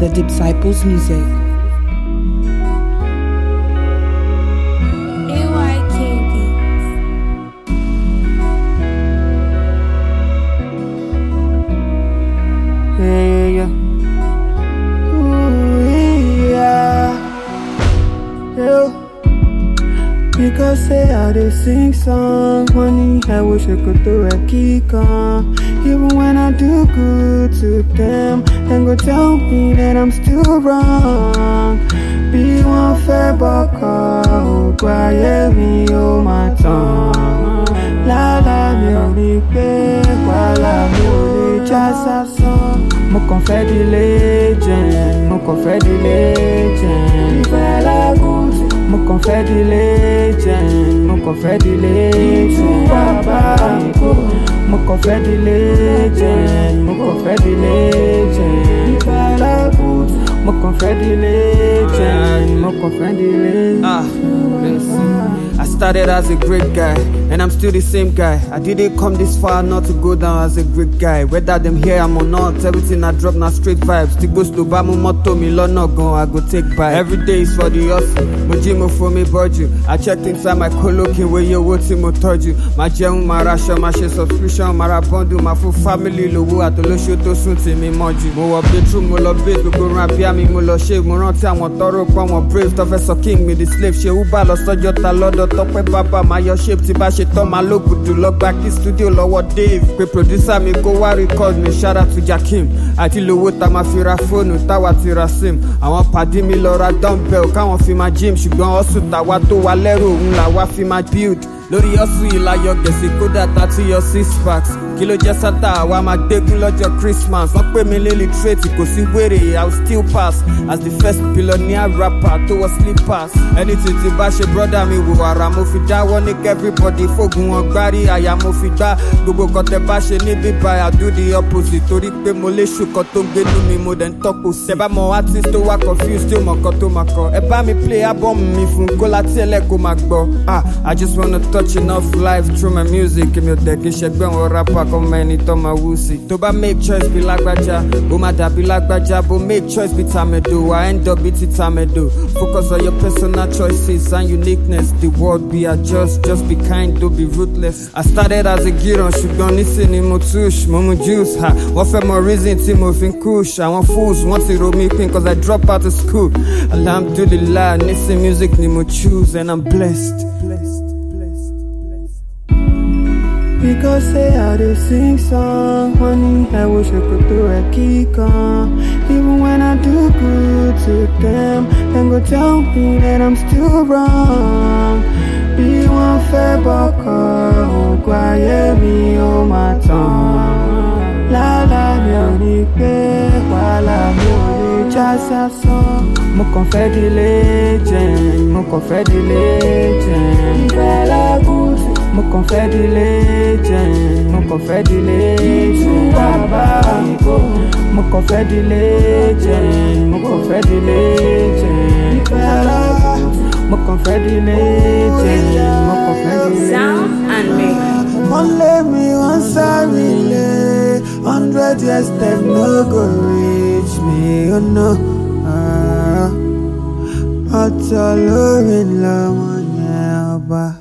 The Disciples Music. Yeah. Ooh, yeah. Because say I dey sing song, money I wish I could do a kick on. Even when I do good to them, then go tell me that I'm still wrong. Be one fair bucker, oh, quiet me, oh my tongue. La la mi ò ní pé, wàhálà mi ò lè já sásán. Mo kàn fẹ́ di legend, mo kàn fẹ́ di legend. Ìfẹ́ lágùn sí. Mo kàn fẹ́ di legend, mo kàn fẹ́ di legend. Ìtúwàbá kò. Mo kàn fẹ́ di legend, mo kàn fẹ́ di legend. Ìfẹ́ lágùn sí. Mo kàn fẹ́ di legend, mo kàn fẹ́ di legend. Listen. I started as a great guy, and I'm still the same guy. I didn't come this far not to go down as a great guy. Whether them here I'm or not, everything I drop now straight vibes. Still goes to Bamu motto me lona gun, I go take by. Every day is for the hustle. Mojimo for me budget. I checked inside my coloking where you what mo told you. My jẹun, my ration, my share subscription, my bundle, my full family lowo atolosho to sun ti mi moju. Mo wọ bedroom, mo lọ base, gbogbo ran abia mi mo lọ shave. Mo rántí àwọn tọrọ pọn wọn brave, tó fẹ́ sọ king me the slave. Ṣé Uber lọ sọ́jọ́ ta lọ́dọ̀ tọ́pẹ́ bàbá máa yọ shape tí bá ṣe tán máa lóògùdù lọ́gbà kí studio lọ́wọ́ Dave. Pé producer mi kó wá record mi, shout out to Jakim. Àti lówó ta máa fi ra fóònù táwa ti ra sim. Àwọn pàdé mi lọ ra dumbbell káwọn fi máa gym, ṣùgbọ́n hustle tàwa tó wa lẹ́rù òun làwa fi máa build. Lórí hustle yìí la yọ gẹ̀ẹ́sì kódà 30 yọ 6 packs. Kí ló jẹ́ sátá àwa máa gbégún lọ́jọ́ Christmas. Wọ́n pè mí lilliterate kò sí wèrè, I will still pass as the first billionaire rapper tó wọ slippers. Anything tí bá ṣe brother mi wò ara mo fi dáwọ́ ní everybody fógun wọn gbárí àyà mo fi gbá. Gbogbo kan tẹ bá ṣe ní bíbá I do the opposite torí pé mo lè ṣùkọ́ tó ń gbénú mi mo dẹ̀ ń tọ́kù sí. Ẹ bá mọ artist tó wá confused tí ó mọ̀ kan tó máa kọ. Ẹ bá mi play album mi fún kó láti ẹlẹ́kọ̀ọ́ máa gbọ́. I just wanna touch enough life through my music. Èmi ò tẹ̀ kí ṣẹgbẹ́ wọn rapper ọmọ ẹni tó máa wú sí. Tó bá make choice bí lágbájá ó máa dàbí lágbájá. Bó make choice bí tàmẹ̀dò I end up bí ti tàmẹ̀dò. Focus on your personal choices and uniqueness. The world be adjust, just be kind, don't be ruthless. I started as a giran ṣùgbọ́n nísìnyí mo tush, mo mu juice. Wọ́n fẹ́ mọ reason tí mo fi ń kush. Àwọn fools wọ́n ti ro mi pin cause I drop out of school. Alhamdulillah, nísìn music ni mo choose and I'm blessed. Because say I dey sing song, money I wish I could do a kick on. Even when I do good to them, then go tell me that I'm still wrong. Be one fair bucker, oh quiet me, oh my tongue. La la mi ò ní pé, wàhálà mi ò lè já sásán. Mo kàn fẹ́ di legend, mo kàn fẹ́ di legend. Ìfẹ́ lágùn sí. Mo kàn fẹ́ di legend, mo kàn fẹ́ di legend. Ìtúwàbá kò. Mo kàn fẹ́ di legend, mo kàn fẹ́ di legend. Ìfẹ́ lágùn sí. Mo kàn fẹ́ di legend, mo kàn fẹ́ di legend. Sound and mix. Wọ́n lé mi wọ́n sáré lé 100 years dem no go reach me, oh no. Ọ̀tọ̀ lórí lọ́mọ yẹn ọba.